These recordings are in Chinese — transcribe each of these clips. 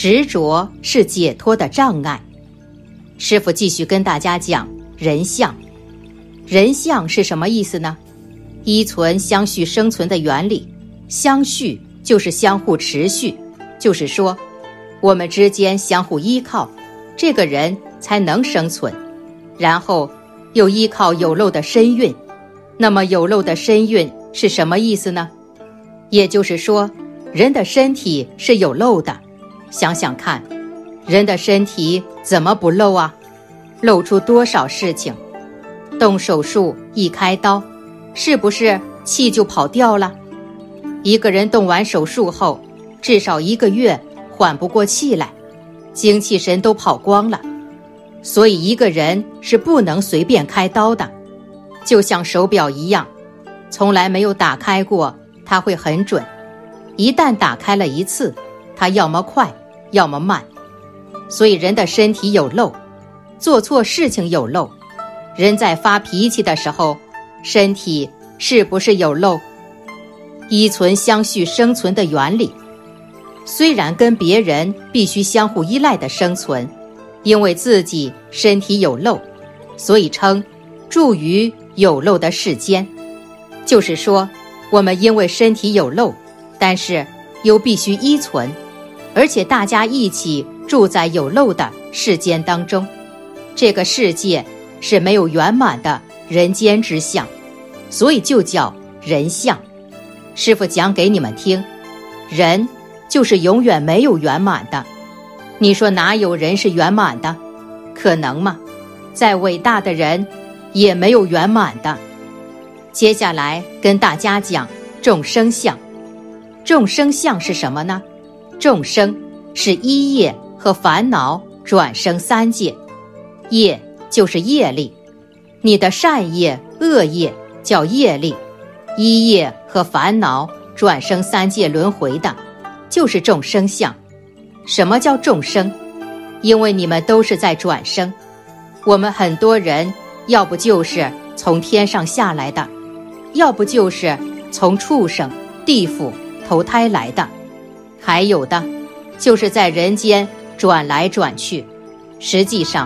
执着是解脱的障碍。师父继续跟大家讲人相。人相是什么意思呢？依存相续生存的原理，相续就是相互持续，就是说我们之间相互依靠，这个人才能生存，然后又依靠有漏的身孕。那么有漏的身孕是什么意思呢？也就是说人的身体是有漏的。想想看，人的身体怎么不漏啊？漏出多少事情？动手术一开刀，是不是气就跑掉了？一个人动完手术后，至少1个月缓不过气来，精气神都跑光了。所以一个人是不能随便开刀的，就像手表一样，从来没有打开过，它会很准。一旦打开了一次，它要么快，要么慢。所以人的身体有漏，做错事情有漏。人在发脾气的时候，身体是不是有漏？依存相续生存的原理，虽然跟别人必须相互依赖的生存，因为自己身体有漏，所以称住于有漏的世间。就是说我们因为身体有漏，但是又必须依存，而且大家一起住在有漏的世间当中。这个世界是没有圆满的人间之相，所以就叫人相。师父讲给你们听，人就是永远没有圆满的。你说哪有人是圆满的？可能吗？再伟大的人也没有圆满的。接下来跟大家讲众生相。众生相是什么呢？众生是一业和烦恼转生3界。业就是业力，你的善业恶业叫业力，一业和烦恼转生3界轮回的就是众生相。什么叫众生？因为你们都是在转生，我们很多人要不就是从天上下来的，要不就是从畜生地府投胎来的，还有的就是在人间转来转去。实际上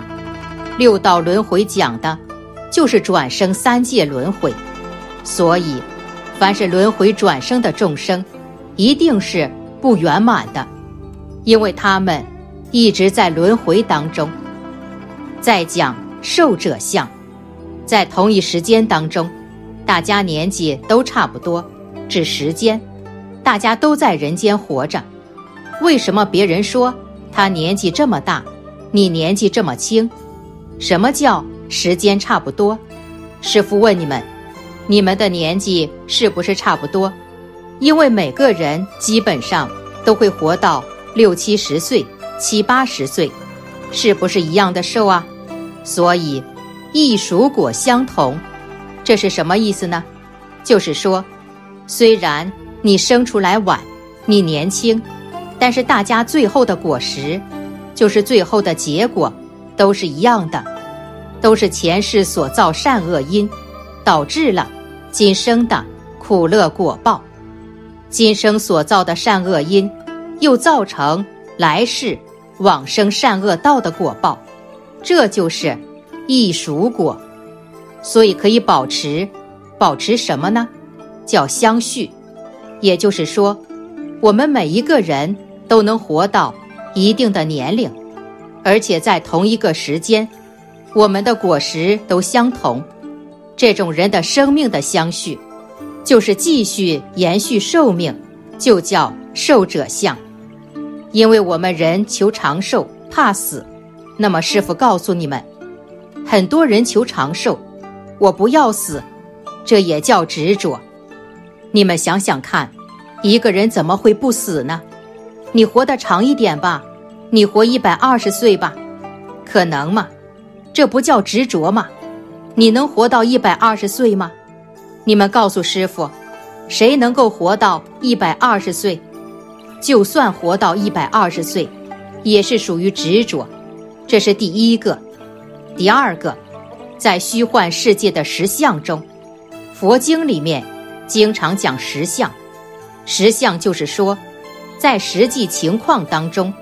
6道轮回讲的就是转生3界轮回。所以凡是轮回转生的众生一定是不圆满的，因为他们一直在轮回当中。再讲寿者相，在同一时间当中，大家年纪都差不多，只时间大家都在人间活着。为什么别人说他年纪这么大，你年纪这么轻？什么叫时间差不多？师父问你们，你们的年纪是不是差不多？因为每个人基本上都会活到60、70岁、70、80岁，是不是一样的寿啊？所以异熟果相同，这是什么意思呢？就是说虽然你生出来晚，你年轻，但是大家最后的果实，就是最后的结果都是一样的，都是前世所造善恶因，导致了今生的苦乐果报。今生所造的善恶因，又造成来世往生善恶道的果报，这就是异熟果。所以可以保持什么呢？叫相续。也就是说我们每一个人都能活到一定的年龄，而且在同一个时间，我们的果实都相同。这种人的生命的相续，就是继续延续寿命，就叫寿者相。因为我们人求长寿怕死，那么师父告诉你们，很多人求长寿，我不要死，这也叫执着。你们想想看，一个人怎么会不死呢？你活得长一点吧，你活120岁吧，可能吗？这不叫执着吗？你能活到120岁吗？你们告诉师父，谁能够活到120岁？就算活到120岁，也是属于执着，这是第一个。第二个，在虚幻世界的实相中，佛经里面经常讲实相。实相就是说，在实际情况当中，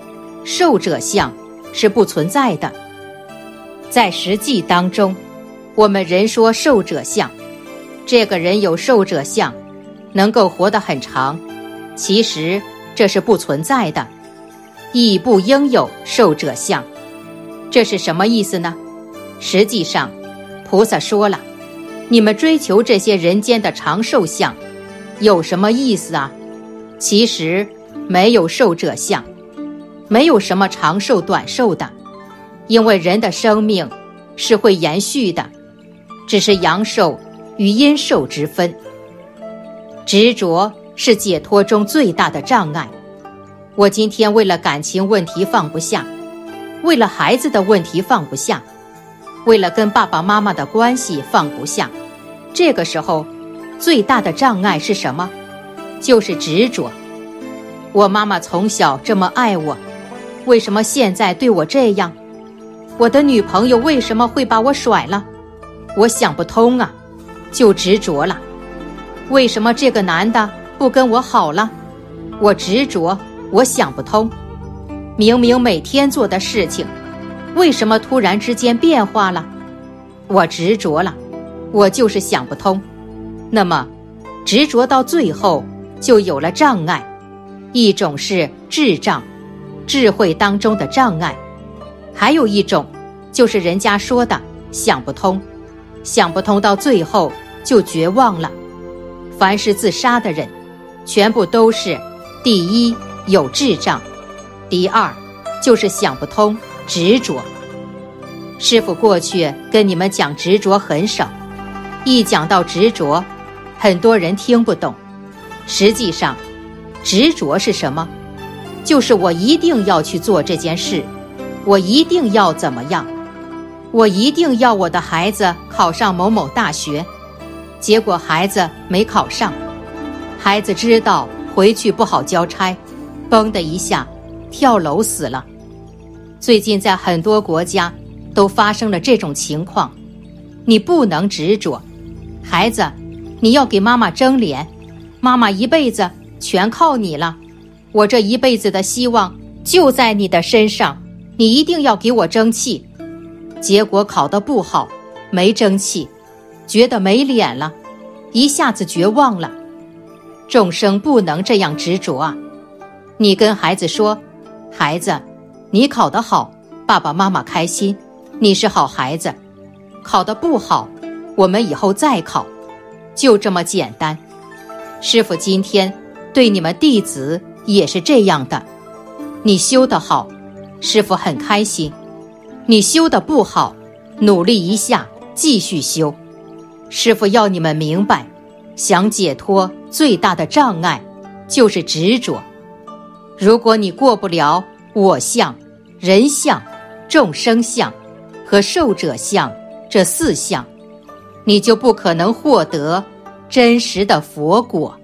受者相是不存在的。在实际当中，我们人说受者相，这个人有受者相，能够活得很长，其实这是不存在的，亦不应有受者相。这是什么意思呢？实际上，菩萨说了，你们追求这些人间的长寿相，有什么意思啊？其实没有受者相，没有什么长寿短寿的，因为人的生命是会延续的，只是阳寿与阴寿之分。执着是解脱中最大的障碍。我今天为了感情问题放不下，为了孩子的问题放不下，为了跟爸爸妈妈的关系放不下，这个时候最大的障碍是什么？就是执着。我妈妈从小这么爱我，为什么现在对我这样？我的女朋友为什么会把我甩了？我想不通啊，就执着了。为什么这个男的不跟我好了？我执着，我想不通。明明每天做的事情，为什么突然之间变化了？我执着了，我就是想不通。那么执着到最后就有了障碍，一种是智障，智慧当中的障碍，还有一种就是人家说的想不通，想不通到最后就绝望了。凡是自杀的人，全部都是第一有智障，第二就是想不通，执着。师父过去跟你们讲执着很少，一讲到执着，很多人听不懂。实际上执着是什么？就是我一定要去做这件事，我一定要怎么样，我一定要我的孩子考上某某大学，结果孩子没考上，孩子知道回去不好交差，嘣的一下跳楼死了。最近在很多国家都发生了这种情况。你不能执着，孩子，你要给妈妈争脸，妈妈一辈子全靠你了，我这一辈子的希望就在你的身上，你一定要给我争气。结果考得不好，没争气，觉得没脸了，一下子绝望了。众生不能这样执着啊！你跟孩子说，孩子，你考得好，爸爸妈妈开心，你是好孩子。考得不好，我们以后再考，就这么简单。师父今天对你们弟子也是这样的，你修得好，师父很开心；你修得不好，努力一下，继续修。师父要你们明白，想解脱最大的障碍就是执着。如果你过不了我相、人相、众生相和寿者相这4项，你就不可能获得真实的佛果。